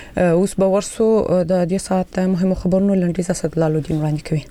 اوس به ورسو د دې ساعت مهمو خبرونو لنډیز اسدالله الدین وړاندې کوي.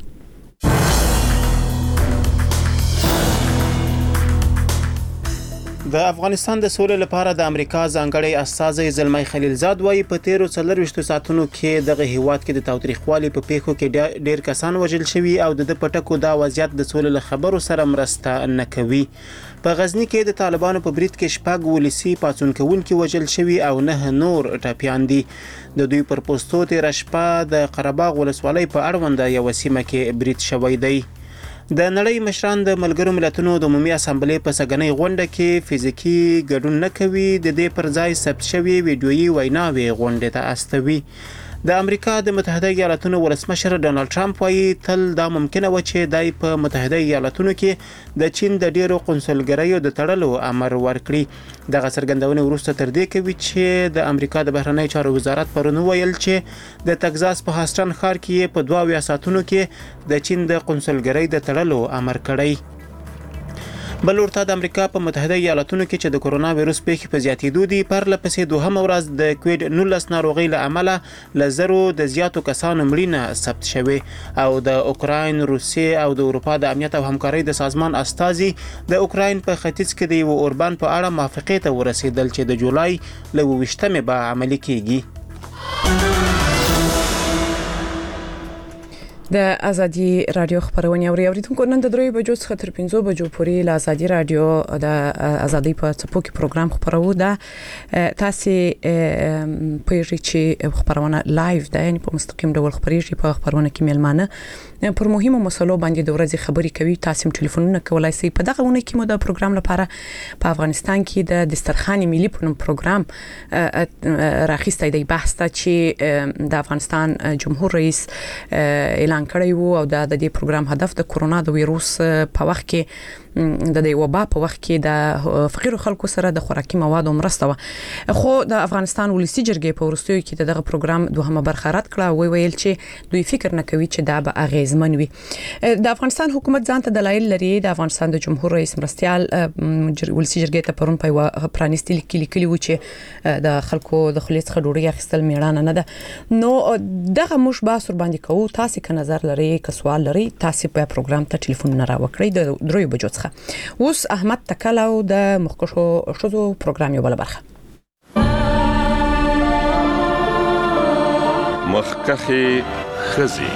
د افغانستان د سولې لپاره د امریکا ځانګړی استازی زلمی خلیلزاد وايي په 13 ساعتونو کې دغه هیواد کې د تاوتریخوالي په پیښو کې ډېر کسان وژل شوي او د پټکو دا وضعیت د سولې له خبرو سره مرسته نه کوي. په غزنی کې د طالبانو په برید کې شپږ ولسی پاڅون کوونکي وژل شوي او 9 نور ټپيان دي. د دوی پر پوسټو تیر شپه د قرهباغ ولسوالۍ په اړوند یو سیمه کې برید شوی دی. د نړۍ مشران د ملګرو ملتونو د عمومي اسامبلې په سګنۍ غونډه کې فزیکی ګډون نه کوي، د دې پر ځای ثبت شوی ویډیويي ویناوي غونډه ته استوي. د امریکا د متحده ایالاتونو ولسمشر ډونالد ټرمپ وايي تل دا ممکنه و چې دای په متحده ایالاتونو کې د چین د ډیرو قونسلګریو د تړلو امر ورکړي. دغه څرګندونه وروسته تر دې کوي چې د امریکا د بهرنی چارو وزارت پرون ویل چې د تگزاس په هاستن ښار کې په 22 ساعتونو کې د چین د قونسلګری د تړلو امر کړی. بل ورته د امریکا په متحده ایالاتونو کې چې د کورونا وایروس پیښې په زیاتېدو دي پرله پسې دوهمه ورځ د کووید 19 ناروغۍ له امله لزرو د زیاتو کسانو مړینه ثبت شوه او د اوکراین، روسیې او د اروپا د امنیت او همکارۍ د سازمان استازي د اوکراین په ختیځ کې د یو اوربان په اړه موافقې ته ورسېدل چې د جولای له 28مې به عملي کیږي. د ازادي رادیو خبرونه اوریدونکو نن د 3 بجو څخه تر 5 بجو پورې له ازادي رادیو د ازادي په څپو کې پروګرام خبرو ده. تاسو پېژې چې خبرونه لایو ده، یعنی په مستقیم ډول خبرېږي په خبرونه کې ملمانه پر مهمو مسلو باندې د ورځې خبري کوي. تاسو ټلیفونونه کولای شئ. په دغه ونه کې مو د پروګرام لپاره په افغانستان کې د دسترخوان ملي په نوم پروګرام راخیسته دی بحث ته چې د افغانستان جمهور رئیس اعلان کړی وو او د دې پروګرام هدف د کورونا د وایروس په وخت کې د دې وبا په وخت کې د فقیر خلکو سره د خوراکي موادو مرسته و. خو د افغانستان ولسی جرګې په ورستیو کې دغه پروګرام دوهمه برخه رد کړه. ویل چې دوی فکر نه کوي چې دا به اغیزمن وي. د افغانستان حکومت ځان ته دلایل لري. د افغانستان د جمهور رئیس مرستيال ولسی جرګې ته پرون په پرانیستي لیکلي و چې د خلکو د خلیص خډوړي اخیستل میړانه نه ده. نو دغه مش باسر باندې کوو. تاسو که نظر لري که سوال لري تاسو په پروګرام ته ټلیفون نه راوکړئ د 3 بجو څخه. اوس احمد تکلاو د مخکشو شذو پروګرام یو بل برخه مخکخي خزي.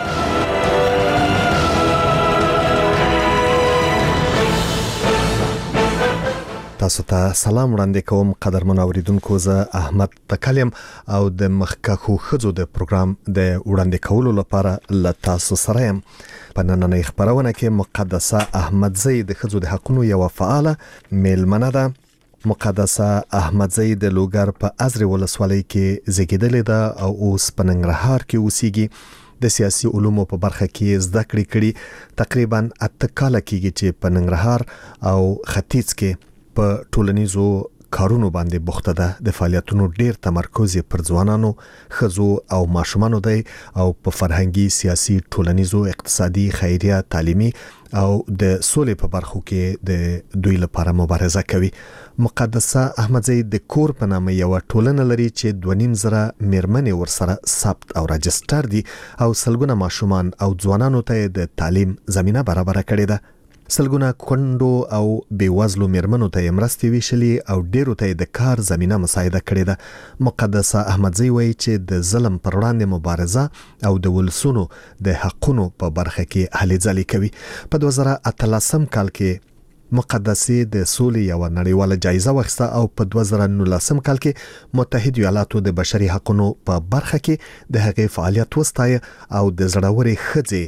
تاسو ته سلام وړاندې کوم قدرمن اوریدونکو. زه احمد تکلم او د مخکخو خزو د پروګرام د وړاندې کولو لپاره ل تاسو سره يم. په نننۍ خبرونه کې مقدسه احمدزی د خزو د حقونو یو فعاله میلمنه ده. مقدسه احمدزی د لوګر په ازري ولسوالۍ کې زیږیدلې ده او اوس په ننګرهار کې اوسېږي. د سیاسي علومو په برخه کې زده کړې کړي. تقریبا 8 کاله کېږي چې په ننګرهار او ختیځ کې په ټولنیزو کارونو باندې بوخته ده. د فعالیتونو ډیر تمرکز پر ځوانانو، خزو او ماشومانو دی او په فرهنګي، سیاسي، ټولنیزو، اقتصادي، خیریه، تعلیمي او د سولې په برخو کې د دوی لپاره مبارزه کوي. مقدسه احمدزی د کور په نامه یو ټولنه لري چې 2.5 میرمنې ورسره ثبت او راجستر دي او سلګونه ماشومان او ځوانانو ته د تعلیم زمينه برابر کړې ده. سلګونه کندو او بیوزلو میرمنو ته مرستې ویشلې او ډیرو ته د کار زمينه مساعده کړې ده. مقدسه احمدزی وایي چې د ظلم پر وړاندې مبارزه او د ولسونو د حقونو په برخه کې هلې ځلې کوي. په 2018 کال کې مقدسه د سولې یو نړیواله جایزه واخیسته او په 2019 کال کې متحده ایالاتو د بشري حقونو په برخه کې د هغې فعالیت وستایه او د زړورې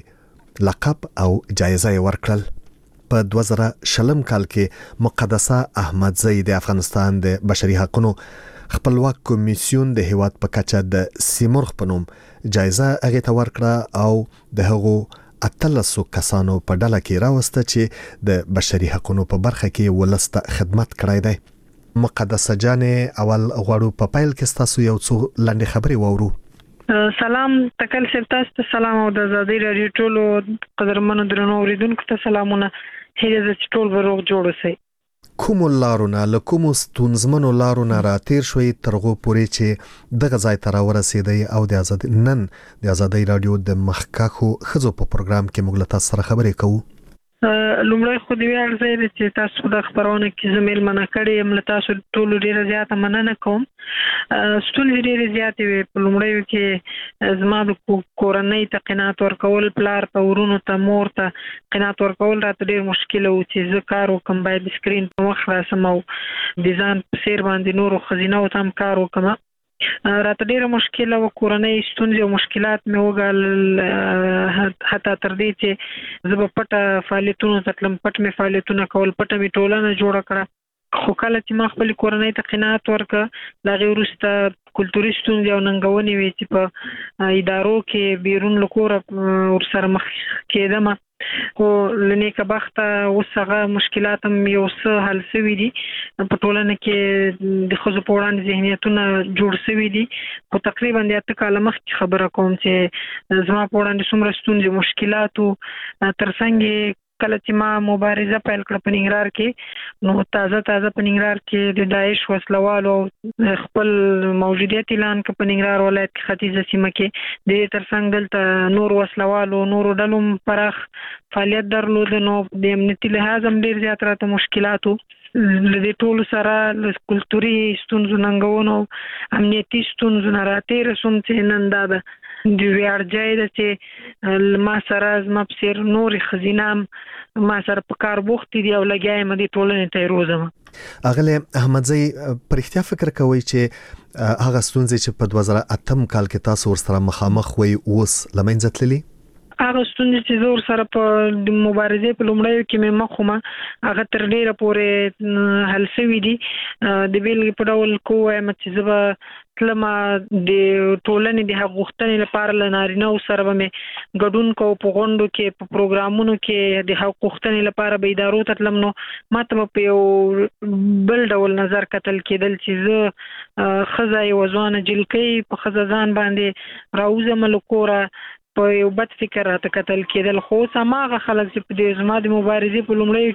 ښځې لقب او جایزه ورکړل. په 2020 کال کې مقدسه احمدزی د افغانستان د بشري حقونو خپلواک کمیسیون د هیواد په کچه د سیمرغ په نوم جایزه هغه ته ورکړه او د هغو 18 کسانو په ډله کې راوسته چې د بشري حقونو په برخه کې ولسته خدمت کړی دی. مقدسه جانې اول غواړو په پیل کې تاسو یو څو لاندې خبرې وورو. سلام تکل سر تاسو ته سلام او د ازادي رادیو ټولو قدرمنو درنو اوریدونکو ته سلامونه. هیله ده چې ټول به روغ جوړ اوسئ. کوم لارونه له کوم ستونزمنو لارونه راتیر شوي ترغو پورې چې دغه ځای ته راورسېدی او د آزادۍ رادیو د مخکښو ښځو په پروګرام کې موږ له تاسو سره خبرې کوو. لومړی خو دې ارزه چې تاسو د خبرونه کې زميل منع کړی یم، له تاسو ټول ډیره زیاته مننه کوم. ستونزې ډیره زیاتې وي. په لومړی کې زما د کورنۍ ته قناعت ورکول، پلار ته، ورونو ته، مور ته قناعت ورکول راته ډیر مشکل و چې زه کار وکم، باید سکرین په مخ راسم او د ځان په سیر باندې نورو خزینه او تم کار وکم. راته ډیره مشکله و. کورنۍ ستونزې او مشکلات مې وګال، حتی تر دې چې زه په پټه فعالیتونو ته تلم، پټ مې فعالیتونه کول، پټه مې ټولنه جوړه کړه. خو کله چې ما خپل کورنۍ ته قناعت ورکړ، د هغې وروسته کلتوري ستونزې او ننګونې وې چې په ادارو کې بیرون له کوره ورسره مخ کېدم، خو له نیکه بخته اوس هغه مشکلات هم یو څه حل شوي دي. په ټولنه کې د ښځو په وړاندې ذهنیتونه جوړ شوي دي. خو تقریبا د 8 کاله مخکې خبره کوم چې زما په وړاندې څومره ستونزې مشکلات و. تر څنګ کله چې ما مبارزه پیل کړه په ننګرهار کې، نو تازه په ننګرهار کې د داعش وسلوالو خپل موجودیت اعلان کړ په ننګرهار ولایت کې ختیځه سیمه کې. د دې تر څنګ دلته نور وسلوالو نورو ډلو پراخ فعالیت درلود، نو د امنیتي لحاظ هم ډیر زیات راته مشکلات وو. له دې ټولو سره کلتوري ستونزو، ننګونو، امنیتي ستونزو نه راتېره شوم چې نن دا ده د ویاړ ځای ده چې ما سره زما په څېر نورې ښځینه هم ما سره په کار بوختې دي او لګیا یم دې ټولنې ته یې روزم. اغلی احمدزی، په رښتیا فکر کوئ چې هغه ستونزې چې په 2008 کال کې تاسو ورسره مخامخ وئ اوس له منځه تللي؟ هغه ستونزې چې زه ورسره په مبارزې په لومړیو کې مې مخ وم، هغه تر ډېره پورې حل شوي دي. د بیلګې په ډول که ووایم چې زه به تلم د ټولنې د حق غوښتنې لپاره له نارینه‌و سره به مې ګډون کوو، په غونډو کې، په پروګرامونو کې د حق غوښتنې لپاره به ادارو ته تلم. نو ما ته به په یو بل ډول نظر کتل کېدل چې زه ښځه یوه ځوانه جلکۍ په ښځه ځان باندې راوځم له کوره، په یو بد فکر راته کتل کېدل. خو اوس هماغه خلک چې په دې زما د مبارزې په لومړیو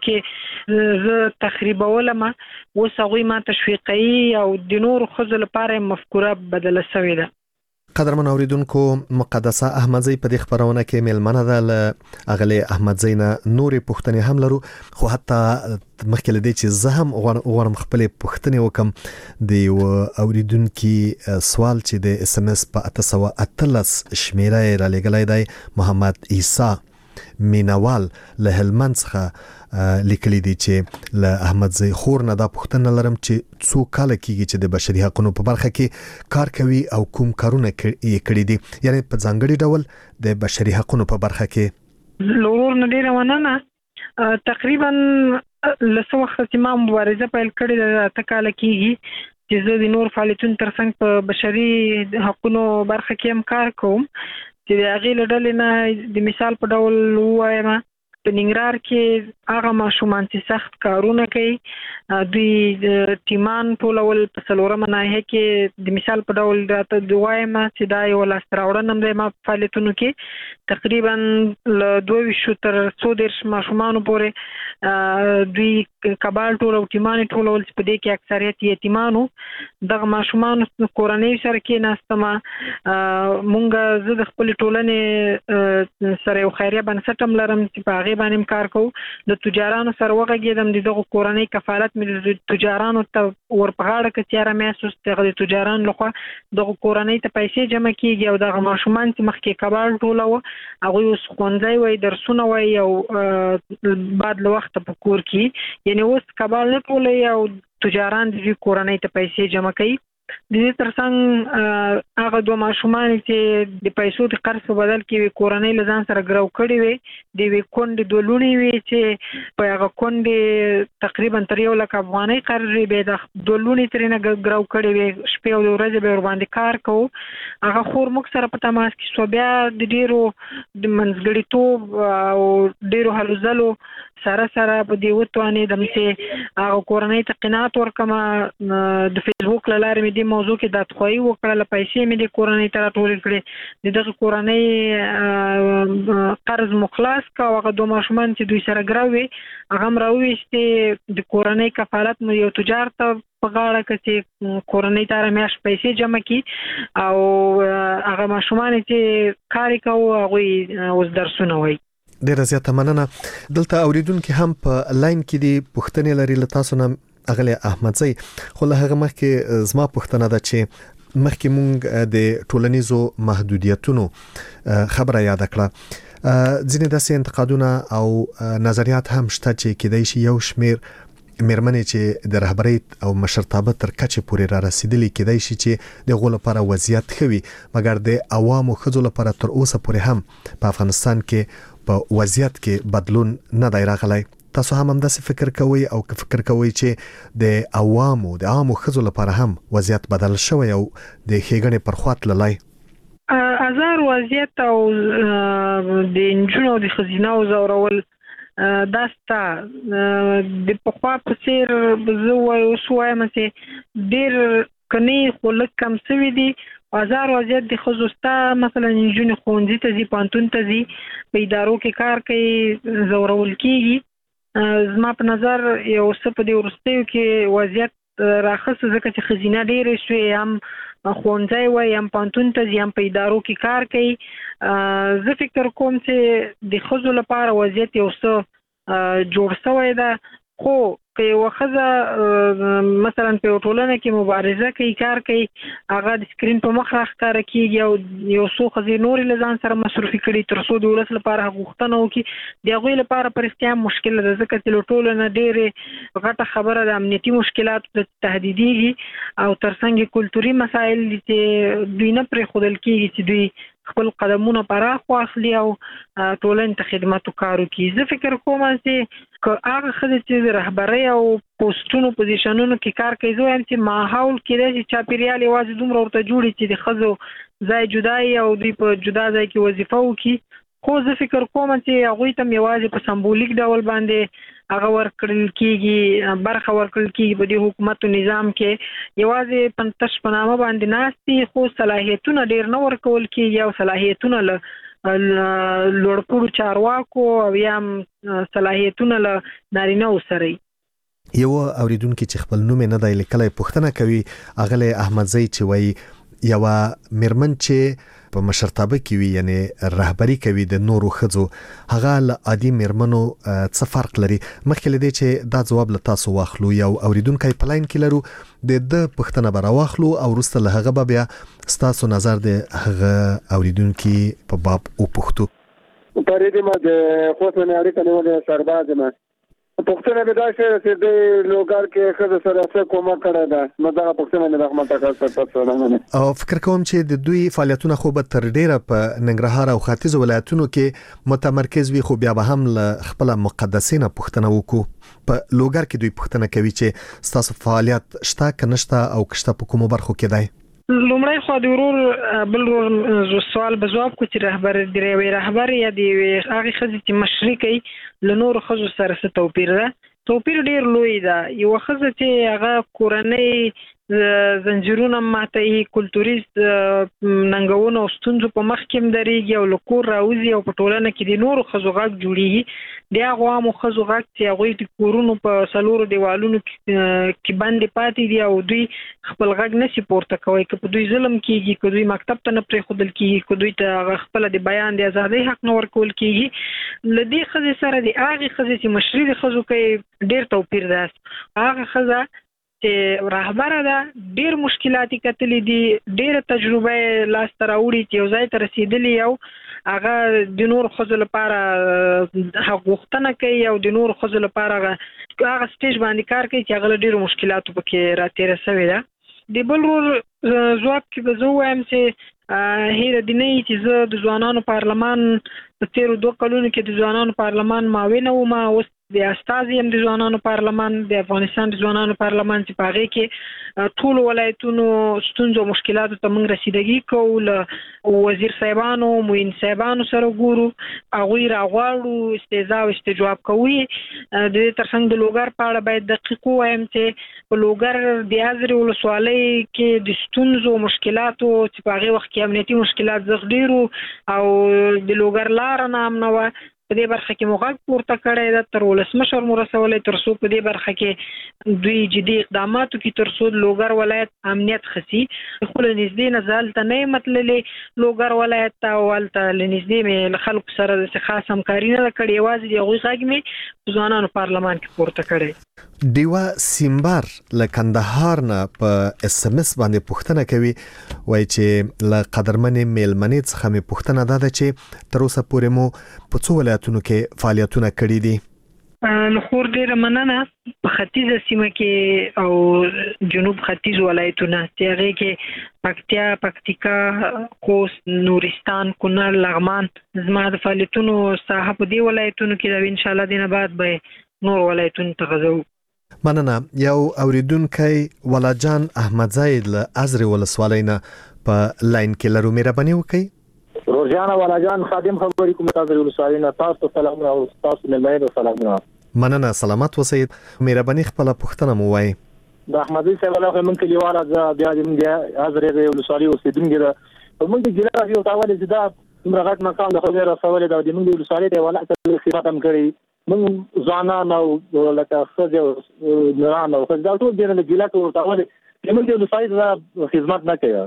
کې زه تخریبولم، اوس هغوی ما تشویقوي او د نورو ښځو لپاره مفکوره بدله شوې ده. قدرمن اوریدونکو، مقدسه احمدزی په دې خبرونه کې میلمنه ده. له اغلی احمدزی نه نورې پوښتنې هم لرو، خو حتی مخکې له دې چې زه هم غواړم خپلې پوښتنې وکم، د یو اوریدونکي سوال چې د اس ام اس په 813 شمیره یې رالیږلی دی، محمد عیسی مینوال له هلمند څخه لیکلی دی چې له احمدزی خور نه دا پوښتنه لرم چې څو کاله کېږي چې د بشري حقونو په برخه کې کار کوي او کوم کارونه یې کړي دي، یعنی په ځانګړي ډول د بشري حقونو په برخه کې. لورور نه ډیره مننه. تقریبا له څه وخته چې ما مبارزه پیل کړې ده 8 کاله کېږي چې زه د نور فعالیتونو ترڅنګ په بشري حقونو برخه کې هم کار کوم. چې د هغې له ډلې نه د مثال په ډول ووایم، په ننګرهار کې هغه ماشومان چې سخت کارونه کوي، دوی د ټیمان ټولول په 4مه ناحیه کې د مثال په ډول راته ووایم چې دا یو لاسته راوړنه هم دی. ما په فعالیتونو کې تقریبا له 22 تر 130 ماشومانو پورې دوی کبال ټول او ټیمان ټولول چې په دې کې اکثریت یتیمانو. دغه ماشومانو کورنۍ سره کېناستم. مونږ زه د خپلې ټولنې سره یو خیریه بنسټ هم لرم چې په هغې باندې کار کوو. د تجارانو سره وغږېدم، د دغو کورنۍ کفالت مې د تجارانو ته ور په غاړه کړ چې یاره میاشت دغه د تجارانو لخوا دغو کورنۍ ته پیسې جمع کېږي او دغه ماشومان چې مخکې کباړ ټوله هغوی اوس ښوونځی وایي، درسونه وایي او بعد له وخته په کور کې، یعنې اوس کباړ نه ټولوي او تجاران د دوی کورنۍ ته پیسې جمع کوي. د دې ترڅنګ هغه 2 ماشومان چې د پیسو د قرض په بدل کې کورنۍ له ځان سره ګرو کړي وي، د یوې کونډې 2 لوڼې وي چې په هغه کونډې تقریبا تر 1 لک افغانۍ قرض وي، بیا د 2 لوڼې ترېنه ګرو کړي وي، شپې او ورځې به ورباندې کار کوو هغه خور موږ سره په تماس کې سو. بیا د ډیرو د منځګړیتوب او ډیرو هلو ځلو سره په دې وتوانې د مې هغه کورنۍ ته قناعت ورکم. د فیسبوک له لارې مې د موضوع کې د تخوي وکړه، پیسې مې د کورنۍ ته راټول کړې، دغه کورنۍ قرض مخلاص کا. هغه دوه ماشومان چې دوی سره ګراوي هغه مراويستې د کورنۍ کفالت مې یو تجار ته په غاړه کې چې کورنۍ ته میاش پیسې جمع کی او هغه ماشومان چې کار کوي هغه اوس درسونه وایي. ډیره زیاته مننه. دلته اوریدونکو هم په لاین کې دی پوښتنې لري له تاسو نه اغلی احمدزی. خو له هغه مخکې زما پوښتنه ده چې مخکې مونږ د ټولنیزو محدودیتونو خبره یاد کړه. ځینې داسې انتقادونه او نظریات هم شته چې کېدای شي یو شمیر مېرمنې چې د رهبرۍ او مشرتابه تر کچې پورې را رسیدلي کېدای شي چې د غو لپاره وضعیت خوي، مګر د عوامو ښځو لپاره تر اوسه پورې هم په افغانستان کې په وضعیت کې بدلون نه دی راغلی. تاسو هم همداسې فکر کوئ او که فکر کوئ چې د عوامو د عامو ښځو لپاره هم وضعیت بدل شوی او د ښېګڼې پر خوا تللی؟ ازار وضعیت او د نجونو د ښځیناو ځورول داستا د پخوا په څیر زه وایم چې ډېر کني خو لږ کم شوي دي. ازار وضعیت د ښځو ستا مثلا نجونې ښوونځي ته ځي، پوهنتون ته ځي، په ادارو کې کار کوي، ځورول کېږي. زما په نظر یو څه په دې وروستیو کې وضعیت راخصه ځکه چې ښځینه ډېرې شوې، هم ښوونځی وایي، هم پوهنتون ته ځي، هم په ادارو کې کار کوي. زه فکر کوم چې د ښځو لپاره وضعیت یو څه جوړ شوی ده. خو که یو ښځه مثلا په ټولنه کې مبارزه کوي، کار کوي، هغه د سکرین په مخ راښکاره کېږي او یو څو ښځې نورې له ځان سره مصروفي کړي تر څو د ولس لپاره غوښتنه وکړي، د هغوی لپاره په رښتیا مشکل ده. ځکه چې له ټولو نه ډېرې غټه خبره د امنیتي مشکلاتو ته تهدیدېږي او ترڅنګ کلتوري مسایل دي چې دوی نه پرېښودل کېږي چې دوی خپل قدمونه پراخ واخلي او ټولنې ته خدمت وکړي. زه فکر کوم چې که هغه ښځې چې د رهبرۍ او پوسټونو پوزیشنونو کې کار کوي، زه وایم چې ماحول کېدای شي چاپېریال یوازې دومره ورته جوړي چې د ښځو ځای جدا او دوی په جدا ځای کې وظیفه وکړي. خو زه فکر کوم چې هغوی ته یوازې په سمبولیک ډول باندې هغه ورکړل کېږي، برخه ورکړل کېږي په دې حکومت او نظام کې، یوازې په تش په نامه باندې ناست دي، خو صلاحیتونه ډېر نه ورکول کېږي او صلاحیتونه له لوړپوړو چارواکو او یا صلاحیتونه له نارینه‌و سره. یو اوریدونکو چې خپل نوم نه دی لیکلی پوښتنه کوي اغلی احمدزی چې وایي یو مېرمن چې په مشرتابه کې وي، یعنی رهبری کوي د نورو ښځو، هغه له عادي مېرمنو څه فرق لري؟ مخکې له دې چې دا ځواب له تاسو واخلو، یو اوریدونکی په لاین کې لرو، د پوښتنه به راواخلو او وروسته له هغه به بیا ستاسو نظر د هغه اوریدونکي په باب وپوښتو. پرې ما د خوښنه اړیکه نیولې سرباز ما پوښتنه به دا چې د لوګار کې ښځو سره څه کومه کړه ده، نو دا پوښتنه مې د احمد تکا سره نه او فکر کوم چې د دوی فعالیتونه خو به تر ډیره په ننګرهار او ختیځ ولایتونو کې متمرکز وي، خو بیا به هم له خپل مقدسینه پوښتنه وکړو. په لوګار کې دوی پوښتنه کوي چې ستاسو فعالیت شته که نشته او که شته په کومو برخو کې دی؟ لومړی خو د ورور بل ورور سوال به ځواب کو چې رهبر یا د هغه ښځې چې مشري کوي له نورو ښځو سره څه توپیر ده؟ توپیر ډېر لوی ده. یو ښځه چې هغه کورنۍ زنجیرونه ماتوي، کلتوري ننګونو او ستونزو په مخ کې درېږي او له کور راوځي او په ټولنه کې د نورو ښځو غږ جوړېږي، د هغو عامو ښځو غږ چې هغوی د کورونو په څلورو دیوالونو کې بندې پاتې دي او دوی خپل غږ نشي پورته کوي، که په دوی ظلم کېږي، که دوی مکتب ته نه پرېښودل کېږي، که دوی ته هغه خپله د بیان د ازادۍ حق نه ورکول کېږي، له دې ښځې سره د هغې ښځې چې مشري د ښځو کوي ډېر توپیر ده. هغه ښځه چې رهبره ده ډېر مشکلات یې کتلي دي، ډېره تجربه یې لاسته راوړي چې یو ځای ته رسېدلي او هغه د نورو ښځو لپاره غوښتنه کوي او د نورو ښځو لپاره هغه سټیج باندې کار کوي چې هغه له ډېرو مشکلاتو پکې راتېره شوې ده. د بل ورور ځواب کې به زه ووایم چې هیره دې نه وي چې زه د ځوانانو پارلمان په تېرو 2 کلونو کې د ځوانانو پارلمان معاونه وم، اوس د استازي هم د ځوانانو پارلمان د افغانستان د ځوانانو پارلمان چې پاغه کې ټول ولایتونو ستونزو مشکلاتو ته موږ رسیدګي کوو وزیر صاحبانو موین صاحبانو سره ګورو هغه راغواړو استهزاء او استجواب کوي د ترڅنګ د لوګر په اړه باید دقیق وایم چې په لوګر د ازري ولسوالۍ کې د ستونزو مشکلاتو چې پاغه وخت کې امنیتي مشکلات زغډیرو او د لوګر لار نام نو په دې برخه کې موږ پورته کړی دا تر ولسمشر مرسولې تر څو په دې برخه کې دوی جدي اقداماتو کې تر څو لوګر ولایت امنیت خسي خپل نږدې نزال ته نه متللې لوګر ولایت ته ولته لنږدې مې خلکو سره د خاص همکاري نه کړې وازي دی غوښ غږ ځوانانو پارلمان کې پورته کړی دیوا سیمبر له کندهار نه په اس ام اس باندې پوښتنه کوي وای چې له قدرمنې میلمنې څخه مې پوښتنه ده چې تر اوسه پورې مو په څو ولایتونو کې فعالیتونه کړي دي نو خور ډیره مننه په ختیځه سیمه کې او جنوب ختیځ ولایتونه چې هغه کې پکتیکا خوست نورستان کونړ لغمان زما د فعالیتونو ساحه په دې ولایتونو کې دا ان شاء الله دینه بعد به نور ولایتونو ته غزو مننه یو اوریدونکي ولاجان احمد زاید له ازري ولسوالۍ نه په لاین کې لرو مهرباني وکړئ روزانه ولاجان خادم خبرې کوم تاسو ولسوالۍ نه تاسو سلام او تاسو ملمنه سلام مننه سلامت وسید مهرباني خپل پوښتنه مو وای د احمدي صاحب له من کلیواله بیا د ازري ولسوالۍ اوسیدونکو ده موږ د ګیلا یو تاول چې دا مرغت مقام د خبره رسول دا د موږ ولسوالۍ دی ولا خدمت هم کړی موږ ځانانه او لکه خځه نرانه او خځه ټول د ګیلا ټول تاول موږ د ولسوالۍ خدمت نه کوي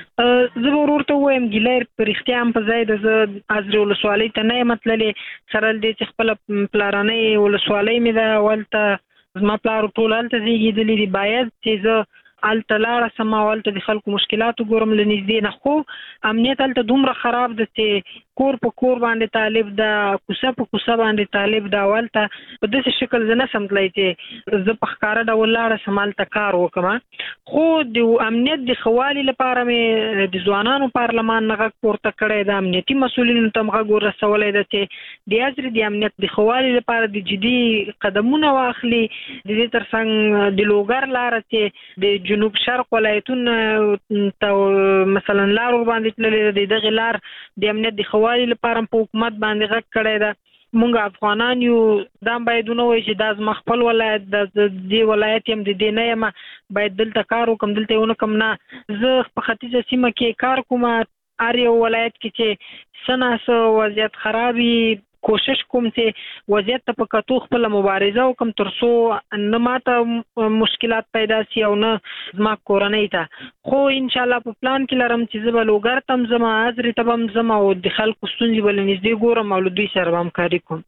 زه ورته وایم ګیلر پر اختیام په ځای د ازري ولسوالۍ ته نه متللې سره د خپل پلارانې ولسوالۍ مې دا ولته زما پلار ټول الته زیږیدلې دی باید چې زه الته لاړه سماولته د خلکو مشکلاتو ګورم لنږدې نه خو امنیت الته دومره خراب ده چې کور په کور باندې طالب دا کوڅه په کوڅه باندې طالب دا ولته په داسې شکل زه نه سمتلای چې زه په ښکاره ډول لاړه سمالته کار وکم خو د امنیت د خوالي لپاره مې د ځوانانو پارلمان نه غږ پورته کړی د امنیتي مسؤلینو ته غږ ورسولی ده چې د ازري د امنیت د خوالي لپاره د جدي قدمونه واخلي د دې ترڅنګ د لوګر لاره چې د جنوب شرق ولایتونه ته مثلا لار باندې تللې د دغه لار د امنیت د خوالي لپاره په حکومت باندې غږ کړی ده مونږ افغانان یو دا باید نو وي چې د مخبل ولایت د دې ولایت هم د دې نه یم باید دلته کار وکم دلته ونه کم نه زه په ختیځه سیمه کې کار کوم ار یو ولایت کې چې سناسو وضعیت خرابي کوشش کوم چې وضعیت ته په کتو خپل مبارزه وکم تر څو نه ماته مشکلات پیدا شي او نه زما کورنۍ ته خو ان شاء الله په پلان کې لرم چې زه به لوګر تم زما ازري تبم زما او د خلکو ستونزې بل نږدې ګورم او دوی سره همکاري کوم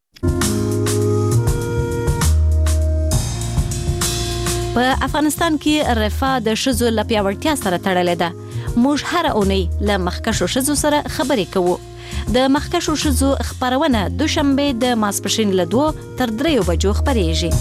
په افغانستان کې رفاه د ښځو له پیاوړتیا سره تړلې ده موږ هر اونۍ له مخکښو ښځو سره خبرې کوو د مخکښو ښځو خبرونه دوشنبه د ماسپښین له 2 تر 3 بجو خبرېږي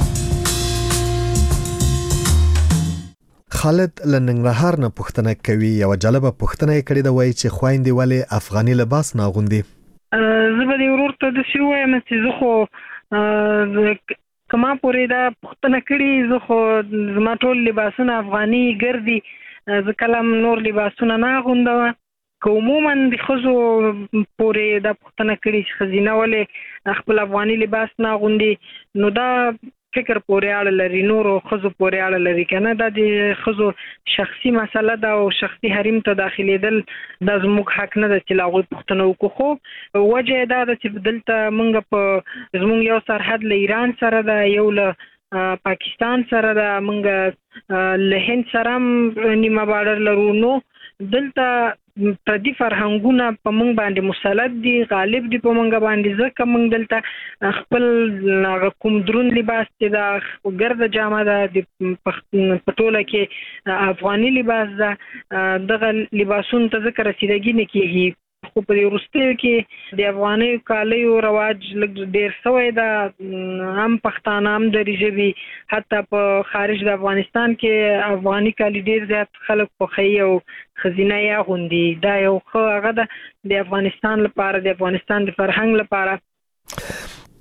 خالد لننګرهار نه پوښتنه کوي یو جالبه پوښتنه یې کړې ده وایي چې خويندې ولې افغاني لباس نه اغوندي زه به ورور ته د سی وایم چې زه خو کما پورې دا پوښتنه کړې زه خو زما ټول لباسونه افغاني ګرځي زه کلم نور لباسونه نه اغوندم عموما د خزو پورې د پښتنه کړي چې خزینه ولې خپل افغاني لباس نه غوندي نو دا فکر پورې اړه لري نور خزو پورې اړه لري کنه دا د خزو شخصي مسله ده او شخصي حریم ته داخليدل د زموږ حق نه ده چې لاغوي پښتنه وکړو خو وجه دا ده چې دلته موږ په زموږ یو سرحد له ایران سره ده یو له پاکستان سره ده موږ له هند سره نیمه بارډر لرو نو دلته پردي فرهنګونه په مونږ باندې مسلط دي غالب دي په مونږ باندې ځکه مونږ دلته خپل کوم درون لباس چې دا ګرد جامه ده د پټوله کې افغاني لباس ده دغه لباسون ته ذکر رسیدګي نه کیږي خو په وروستیو کې د افغاني کالیو رواج ډیر شوی دا هم پښتانه هم د ریجبي حتی په خارج د افغانستان کې افغاني کالی ډیر زیات خلک خوښي او خزینه یې غوندي دا یو هغه د افغانستان لپاره د افغانستان د فرهنګ لپاره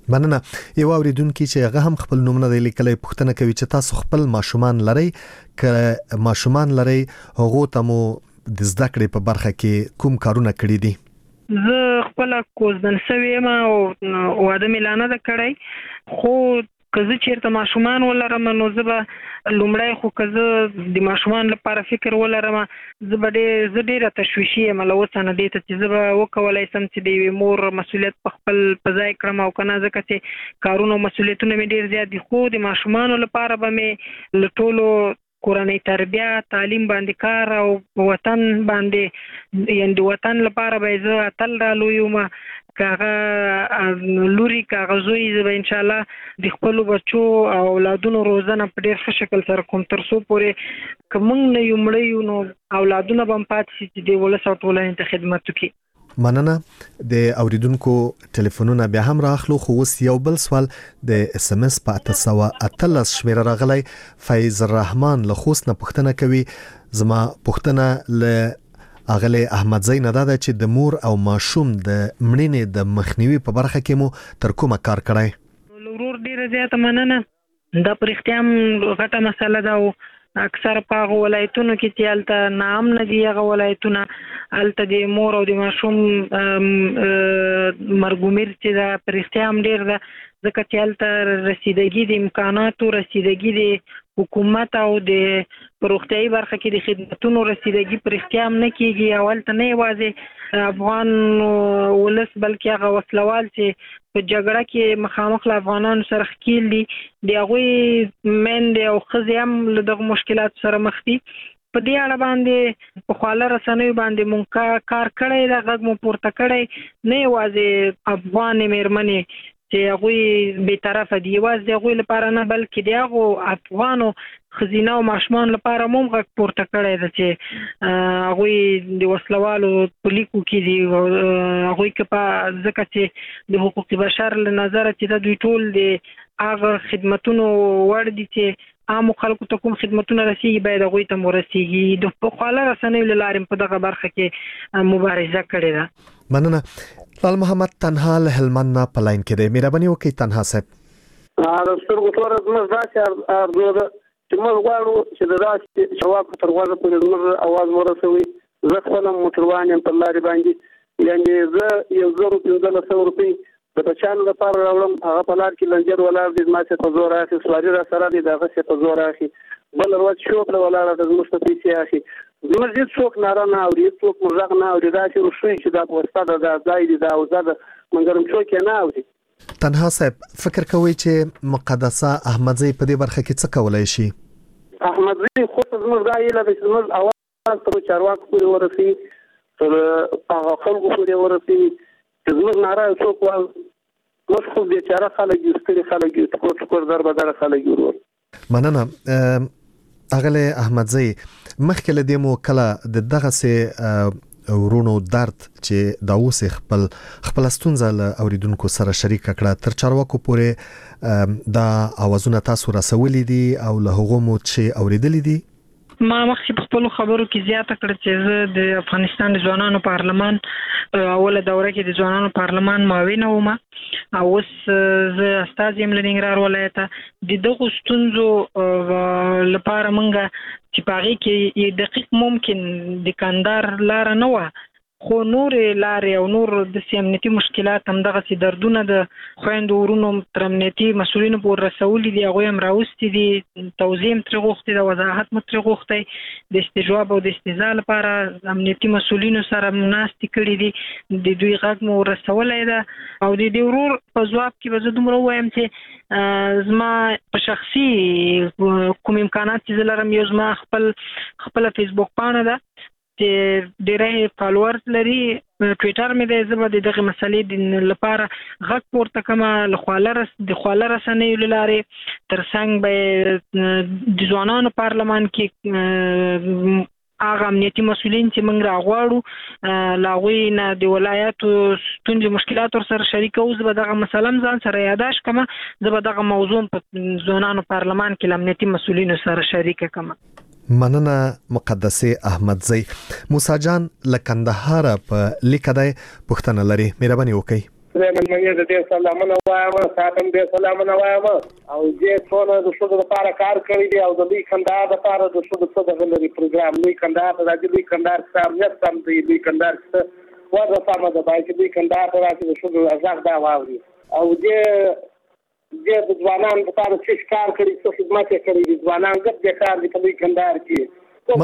مننه. یو اوریدونکو چې هغه هم خپل نوم نه لیکلی پوښتنه کوي چې تاسو خپل ماشومان لري که ماشومان لري هغه ته مو د زده کړې په برخه کې کوم کارونه کړی دي؟ زه خپل کوزدن سوي ما او واده ملانه ده کړی خو کزه چیرته ماشومان ولرم نو زه به لومړی خو کزه د ماشومان لپاره فکر ولرم زه به ډیره تشویشي یم له اوسه نه دې ته چې زه به وکولای سم چې د یوې مور مسؤلیت په خپل په ځای کړم او کنه ځکه چې کارونه او مسؤلیتونه مې ډیر زیات دي خو د ماشومانو لپاره به مې له ټولو کورنۍ تربیه تعلیم باندې کار او وطن باندې یعنی د وطن لپاره به زه اتل را لویم کاغه لوري کاغذوي زه به ان شاء الله د خپل بچو او اولادونو روزنه په ډیر ښه شکل سره کوم تر څو پورې کوم نه یمړی نو اولادونه به پاتې شي چې د ولس او ټولنې ته خدمت وکړي. مننه. د اوریدونکو ټلیفونونه بیا هم راخلو خو اوس یو بل سوال د اس ام اس په 813 شمیره راغلی. فیض الرحمن له خوست نه پوښتنه کوي. زما پوښتنه له اغلی احمد زین ده چې د مور او ماشوم د مړینې د مخنیوي په برخه کې مو تر کومه کار کړی؟ ورور ډیره زیاته مننه. دا پرختیا غټه مسله ده او اکثر په ولایتونو کې چې الته نام نه دی هغه ولایتونه الته د مور او د ماشوم مرګومیر چې دا پرختیا هم ډیر ده ځکه چې الته رسیدګي د امکاناتو رسیدګي د حکومت او د پروختیايي برخه کې د خدماتونو رسیدګي پرختیا هم نه کیږي او الته نه یوازې افغان ولس بلکې هغه وسلوال چې په جګړه کې مخامخ له افغانانو سره ښکیل دي د هغوی میندې او ښځې هم له دغه مشکلاتو سره مخ دي. په دې اړه باندې په خواله رسنیو باندې مونږ کار کړی ده غږ مو پورته کړی نه یوازې افغان میرمنې چې هغوی بېطرفه دي یوازې د هغوی لپاره نه بلکې د هغو افغانو ښځینه او ماشومان لپاره مو غږ پورته کړی ده چې هغوی د وسلوالو په لیکو کې دي هغوی که په ځکه چې د حقوق بشر له نظره چې دا دوی ټول د هغه خدمتونو وړ دي چې عامو خلکو ته کوم خدمتونه رسیږي باید هغوی ته مو رسیږي. د په خواله رسنیو له لارې په دغه برخه کې مبارزه کړې ده. مننه. لال محمد تنها له هلمند نه په لاین کې دی. مهرباني وکړئ تنها صاحب. سترګو تور زموږ داسې ارزو ده چې موږ غواړو چې د داسې شواکو تر غوږه پورې زموږ اواز ورسوي. زه خپله موټروان یم په لارې باندې یعنې زه 1500 روپۍ د بچیانو لپاره راوړم هغه په لار کې لنجر ولاړ دي زما چې په زور اخلي سواري را سره دي د هغه چې په زور اخلي بل ورځ شوبله ولاړه ده زموږ ته پیسې اخلي زموږ هېڅ څوک ناره نه اوري هېڅ څوک مو غږ نه اوري داسې روښوي چې دا په وسته ده دا ځای دي دا اوزه ده مګر څوک یې نه اوري. تنها صاحب فکر کوئ چې مقدسه احمدزی په دې برخه کې څه کولی شي؟ احمدزی خو زموږ دا هیله ده چې زموږ اواز تر چارواکو پورې ورسوي تر هغه خلکو پورې ورسوي چې زموږ ناره څوک اوس خو بیچاره خلک یو ستړي خلک یو ټکور در بدره خلک یو. مننه. اغلی احمدزی مخکې له دې مو کله د دغسې ورونو درد چې دا اوس خپل ستونزه له اوریدونکو سره شریک کړه تر چارواکو پورې دا اوازونه تاسو رسولي دي او له هغو مو چې اوریدلي دي؟ ما مخکې په خپلو خبرو کې زیاته کړه چې زه د افغانستان د ځوانانو پارلمان اوله دوره کې د ځوانانو پارلمان معاونه وم او اوس زه استازی یم له ننګرهار ولایته د دغو ستونزو لپاره موږ چې په هغې کې دقیق ممکن د کندهار لاره نه وه خو نورې لارې او نور داسې امنیتي مشکلات همدغسې دردونه د خویندو ورونو تر امنیتي مسؤلینو پورې رسولي دي هغوی هم راوستي دي توضیح هم ترې غوښتې ده وضاحت مو ترې غوښتی د استجواب او د استهزا لپاره امنیتي مسؤلینو سره ناستې کړي دي د دوی غږ مو رسولی ده او د دې ورور په ځواب کې به زه دومره ووایم چې زما په شخصي کوم امکانات چې زه لرم یو زما خپله فیسبوک پاڼه ده چې ډېری فالوورز لري ټویټر مې دی زه به د دغې مسلې لپاره غږ پورته کړم د خواله رسنیو له لارې تر څنګ به د ځوانانو پارلمان کې هغه امنیتي مسؤلین چې موږ راغواړو له هغوی نه د ولایاتو ستونزې مشکلات ورسره شریکوو زه به دغه مسله هم ځان سره یاداشت کړم زه به دغه موضوع په ځوانانو پارلمان کې له امنیتي مسؤلینو سره شریکه کړم. مننه مقدسه احمدزی. موسی جان له کندهار په لیکه دی پوښتنه لري. مهرباني وکړئ. زمن منې دې سلامونه وایم ساتم دې سلامونه وایم او دې څونه د څه لپاره کار کوي دی او د لوی کندهار لپاره د څه د غلري پروګرام لوی کندهار د لوی کندهار څخه نه سم دی لوی کندهار څخه وځه سم د باید لوی کندهار راځي د څه ازاغ دا واوري او دې د ځوانانو لپاره څه کار کوي څه خدمت کوي د ځوانانو د کار د لوی کندهار کې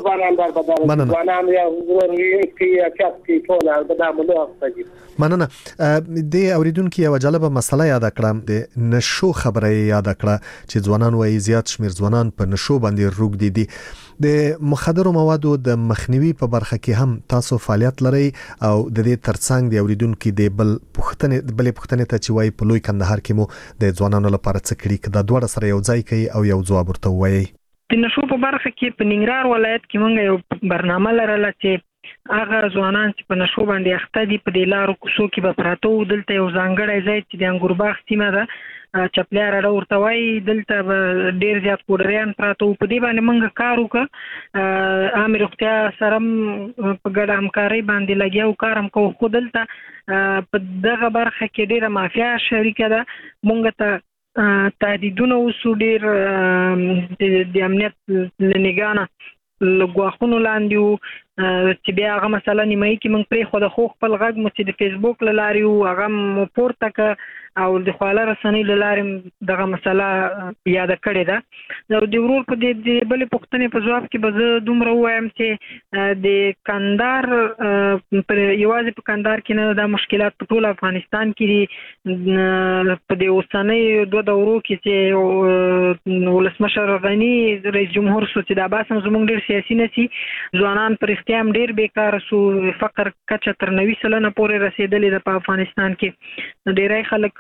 مننه د اوریدونکو یو جالبه مسله یاد کړم د نشو خبره یاد کړه چې ځوانان وايي زیات شمیر ځوانان په نشو باندې روږدي دي د مخدرو موادو د مخنیوي په برخه کې هم تاسو فعالیت لرئ او د دې ترڅنګ د اوریدونکو د بل پوښتنې ته چې وايي په لوی کندهار کې مو د ځوانانو لپاره څه کړي کدا دوړ سره یو ځای کوي او یو ځواب ورته وایي د نشو په برخه کې په ننګرهار ولایت کې موږ یو برنامه لرله چې هغه ځوانان چې په نشو باندې اخته دي په دې لارو کوڅو کې به پراته وو دلته یو ځانګړی ځای چې د انګورباغ سیمه ده چپلیار اړه ورته وایي دلته به ډېر زیات پوډریان پراته وو په دې باندې موږ کار وکړو عامې روغتیا سره په ګډه همکارۍ باندې لګیا وو کار هم کوو خو دلته په دغه برخه کې ډېره مافیا شریکه ده موږ ته تهدیدونه وسو ډیر د امنیت لنګانه لګواخونو لاندې وو چې بیا هغه مسله نیمایي کې موږ پرې خو د خپل غږ مو چې د فیسبوک له لارې وو هغه مو پورته کړه او د خواله رسنۍ له لارې دغه مسله یاده کړې ده نو د ورور په دې بلې پوښتنې په ځواب کې به زه دومره ووایم چې د کندهار یوازې په کندهار کې نه دا مشکلات په ټول افغانستان کې دي په دې اوسنۍ دوه دورو کې چې ولسمشر غني رئیس جمهور سو چې دا باسم زموږ ډېر سیاسي نسی ځوانان پر هم ډیر بیکار سو فقر کچه تر 90% پورې رسیدلې ده په افغانستان کې ډیرای خلک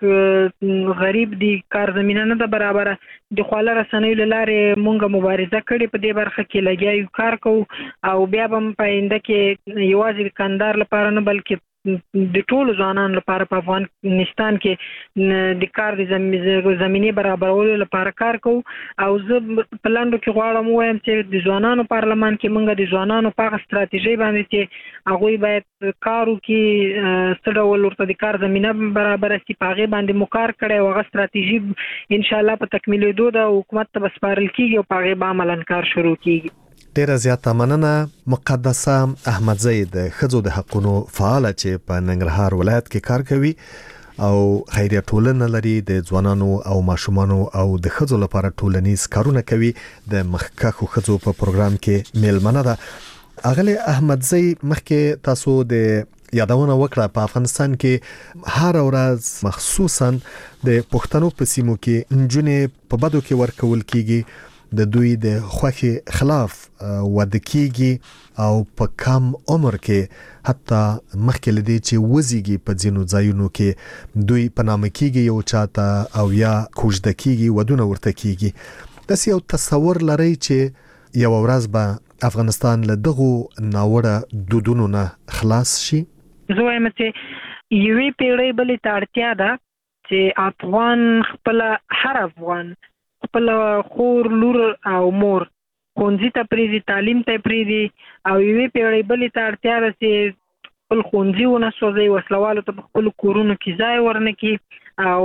غریب دي کار زمينه نه ده برابر د خواله رسنۍ لاره مونږه مبارزه کړې په دې برخه کې لګیایو کار کوو او بیا هم په آینده کې یوازې کندهار لپاره نه بلکې د ټولو ځوانانو لپاره په افغانستان کې د کار د زمینه برابرولو لپاره کار کوو او زه په لاندو کې غواړم وایم چې د ځوانانو پارلمان کې موږ د ځوانانو په ستراتیژي باندې چې هغه باید کار وکړي ستډول ورته د کار زمینه برابر شي په هغه باندې مو کار کړي او هغه ستراتیژي ان شاء الله په تکمیلېدو د حکومت ته بسپارل کیږي او په هغه به عملاً کار شروع کیږي ډیره زیاته مننه مقدسه احمدزی د ښځو د حقوقو فعاله چې په ننګرهار ولایت کې کار کوي او خیریه ټولنه لري د ځوانانو او ماشومانو او د ښځو لپاره ټولنیز کارونه کوي د مخکښو ښځو په پروګرام کې میلمنه ده اغلی احمدزی مخکې تاسو د یادونه وکړه په افغانستان کې هر ورځ مخصوصا د پښتنو په سیمو کې نجونې په بدو کې ورکول کیږي د دوی د خوخي خلاف ود کیږي او په کم عمر کې حتی مخکې لدی چې وزيږي په ځینو ځایونو کې دوی په نامه کیږي یو چاته او یا کوژد کیږي ودونه ورته کیږي د یو تصور لري چې یو ورځ به افغانستان له دغه ناوړه دودونو نه خلاص شي زه وایم چې یوې پیړۍ بلې تاړتیا ده چې افغان خپل هر افغان خپل خور لور او مور خونځي ته پریزي تعلیم ته پریزي او یوې پیړۍ بلې ته اړتیا ده چې خپل خونځي ونه سوځي وسلوالو ته خپل کورونو کې ځای ورنکي او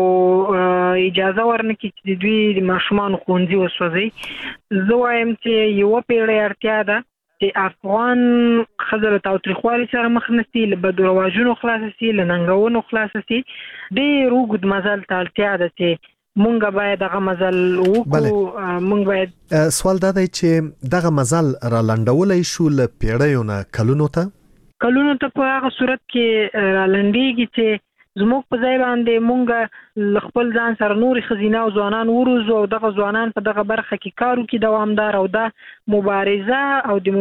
اجازه ورنکي چې دوی د ماشومان خونځي وسوځي زه وایم چې یو پیړۍ اړتیا ده چې افغان خزر تاوتریخوالي سره مخ نشي له بدرواجونو خلاص شي له ننګونو خلاص شي ډېر وګد مزل تالتیا ده چې مونږ باید دغه مزل وکړو مونږ باید سوال دا دی چې دغه مزل را لنډولای شو ل پیړیو نه کلونو ته په هغه صورت کې را لنډیږي چې زموږ په ځای باندې مونږ خپل ځان سره نور خزینه او ځوانان وروزو او دغه ځوانان په دغه برخه کې کارو کې دوامدار او دا مبارزه او د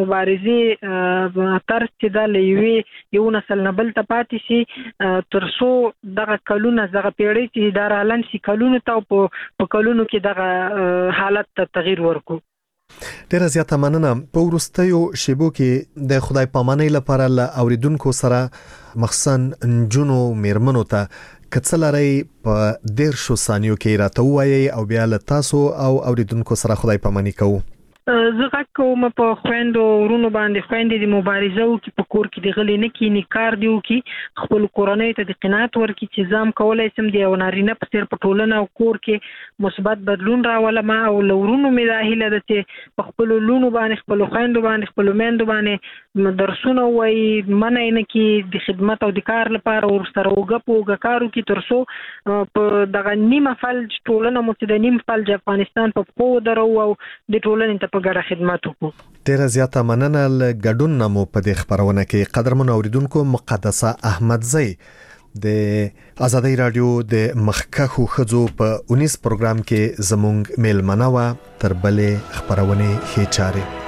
مبارزې طرز چې د لوي یو نسل نه بل ته پاتې شي ترڅو دغه کلونه دغه پیړۍ چې د رالن شي کلونه ته په کلونو کې دغه حالت ته تغییر ورکو ډیره زیاته مننه په ورستیو شیبو کې د خدای پامانۍ لپاره ل اوریدونکو سره مخصوصا جنو میرمنو ته کڅلاري په 10 ثانیو کې راته وایي او بیا له تاسو او اوریدونکو سره خدای پاماني کوو زه کوم په خويندو ورونو باندې خويندې د مبارزه او کې په کور کې د غلې نه کینی کار دیو کې خپل کورنۍ ته د قناعت ورکړي چې زم کولای سم دی او نارینه په سر په ټولنه او کور کې مثبت بدلون راولم او لورونو مې راهله ده چې په خپل لونو باندې خپل خويندو باندې خپل میندو باندې درسونه وای منه نه کې د خدمت او د کار لپاره ورسره وګپو کارو کې ترسو په دغه نیمه فلج ټولنه مو د نیم فلج افغانستان په خو درو او د ټولنې ته په ګډه خدمت وکړو. ډیره زیاته مننه لګډون نمو په دې خبرونه کې قدرمن اوریدونکو مقدسه احمدزی د ازادي رادیو د مخکخو خزو په 19 پروګرام کې زموږ میلمنه و تر بلې خبرونه هي چاره